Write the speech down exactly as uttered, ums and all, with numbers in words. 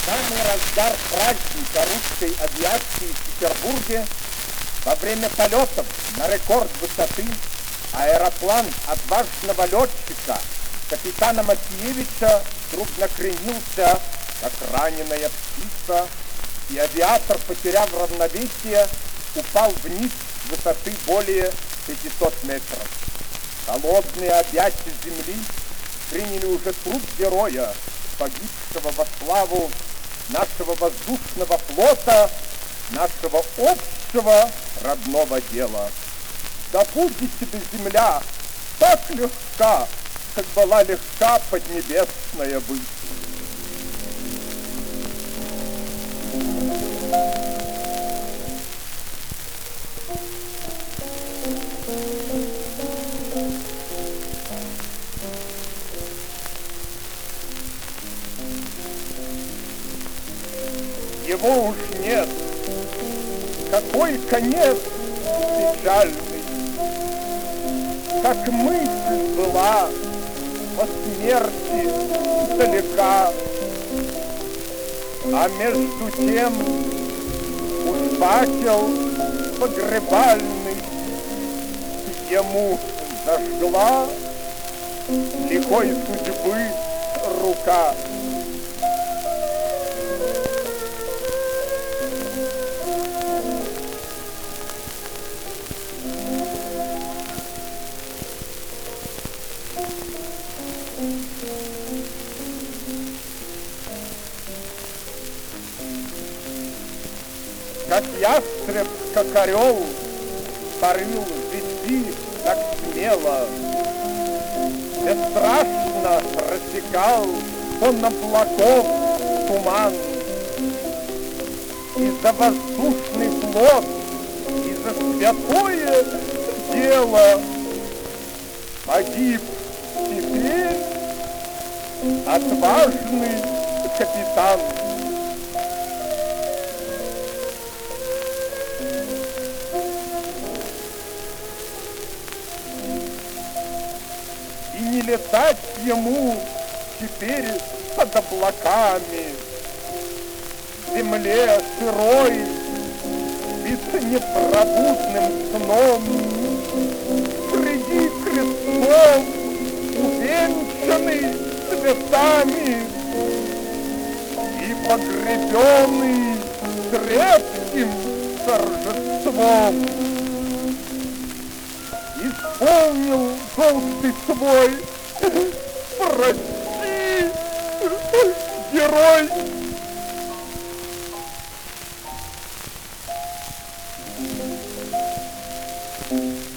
самый разгар праздника русской авиации в Петербурге во время полетов на рекорд высоты аэроплан отважного летчика капитана Макиевича вдруг накренился, как раненая птица, и авиатор, потеряв равновесие, упал вниз с высоты более пятисот метров. Холодные объятия земли приняли уже труп героя, погибшего во славу нашего воздушного флота, нашего общего родного дела. Да будет тебе земля так легка, как была легка поднебесная высь. Его уж нет. Какой конец печальный, как мысль была о смерти далека, а между тем уж факел погребальный ему зажгла лихой судьбы рука. Как ястреб, как орел, парил в ветви так смело, бесстрашно рассекал сон облаков туман. И за воздушный флот, и за святое дело погиб теперь отважный капитан. И не летать ему теперь под облаками, в земле сырой, биться непробудным сном, среди крестов, увенчанный цветами и погребенный крепким торжеством. Исполнил долг ты свой, прости, герой. Thank you.